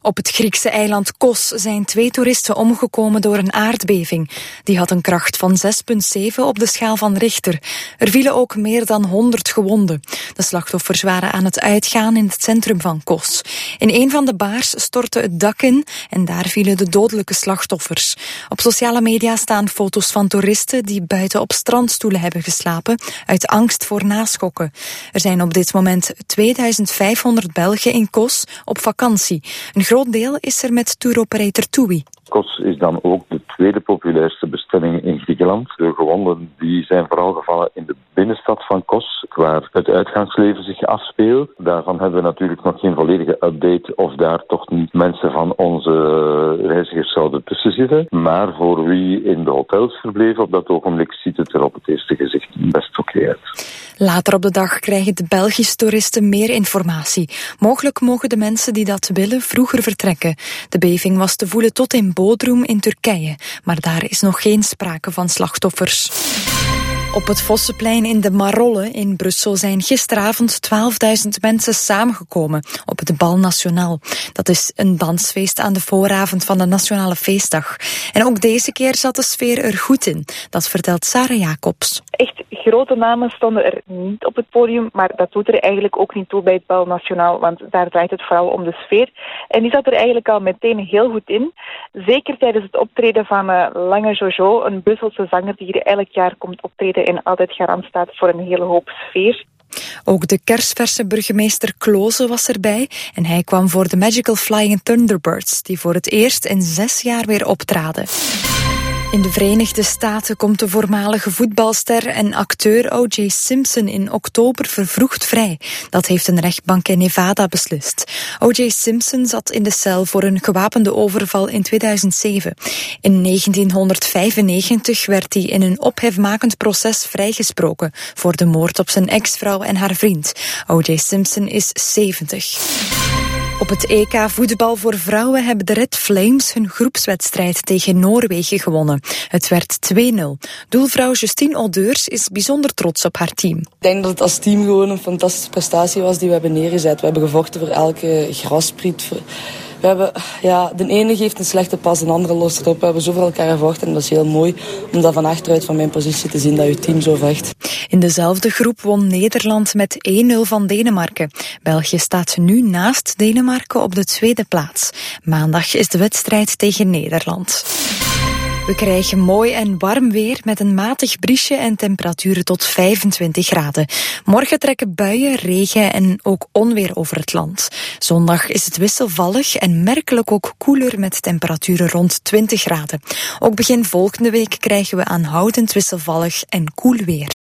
Op het Griekse eiland Kos zijn 2 toeristen omgekomen door een aardbeving. Die had een kracht van 6,7 op de schaal van Richter. Er vielen ook meer dan 100 gewonden. De slachtoffers waren aan het uitgaan in het centrum van Kos. In een van de baars stortte het dak in en daar vielen de dodelijke slachtoffers. Op sociale media staan foto's van toeristen die buiten op strandstoelen hebben geslapen uit angst voor naschokken. Er zijn op dit moment 2500 Belgen in Kos op vakantie. Een groot deel is er met touroperator TUI. Kos is dan ook de tweede populairste bestemming in Griekenland. De gewonden die zijn vooral gevallen in de binnenstad van Kos, waar het uitgaansleven zich afspeelt. Daarvan hebben we natuurlijk nog geen volledige update of daar toch niet mensen van onze reizigers zouden tussen zitten. Maar voor wie in de hotels verbleven op dat ogenblik ziet het er op het eerste gezicht best oké uit. Later op de dag krijgen de Belgische toeristen meer informatie. Mogelijk mogen de mensen die dat willen vroeger vertrekken. De beving was te voelen tot in Bodrum in Turkije, maar daar is nog geen sprake van slachtoffers. Op het Vossenplein in de Marolle in Brussel zijn gisteravond 12.000 mensen samengekomen op het Bal Nationaal. Dat is een dansfeest aan de vooravond van de Nationale Feestdag. En ook deze keer zat de sfeer er goed in. Dat vertelt Sarah Jacobs. Echt grote namen stonden er niet op het podium, maar dat doet er eigenlijk ook niet toe bij het Bal Nationaal, want daar draait het vooral om de sfeer. En die zat er eigenlijk al meteen heel goed in. Zeker tijdens het optreden van Lange Jojo, een Brusselse zanger die hier elk jaar komt optreden en altijd garant staat voor een hele hoop sfeer. Ook de kersverse burgemeester Kloze was erbij en hij kwam voor de Magical Flying Thunderbirds, die voor het eerst in 6 jaar weer optraden. In de Verenigde Staten komt de voormalige voetbalster en acteur O.J. Simpson in oktober vervroegd vrij. Dat heeft een rechtbank in Nevada beslist. O.J. Simpson zat in de cel voor een gewapende overval in 2007. In 1995 werd hij in een ophefmakend proces vrijgesproken voor de moord op zijn ex-vrouw en haar vriend. O.J. Simpson is 70. Op het EK voetbal voor vrouwen hebben de Red Flames hun groepswedstrijd tegen Noorwegen gewonnen. Het werd 2-0. Doelvrouw Justine Odeurs is bijzonder trots op haar team. Ik denk dat het als team gewoon een fantastische prestatie was die we hebben neergezet. We hebben gevochten voor elke graspriet. We hebben, de ene geeft een slechte pas, de andere lost het op. We hebben zo voor elkaar gevochten en dat is heel mooi om dat van achteruit van mijn positie te zien, dat je team zo vecht. In dezelfde groep won Nederland met 1-0 van Denemarken. België staat nu naast Denemarken op de 2e plaats. Maandag is de wedstrijd tegen Nederland. We krijgen mooi en warm weer met een matig briesje en temperaturen tot 25 graden. Morgen trekken buien, regen en ook onweer over het land. Zondag is het wisselvallig en merkelijk ook koeler met temperaturen rond 20 graden. Ook begin volgende week krijgen we aanhoudend wisselvallig en koel weer.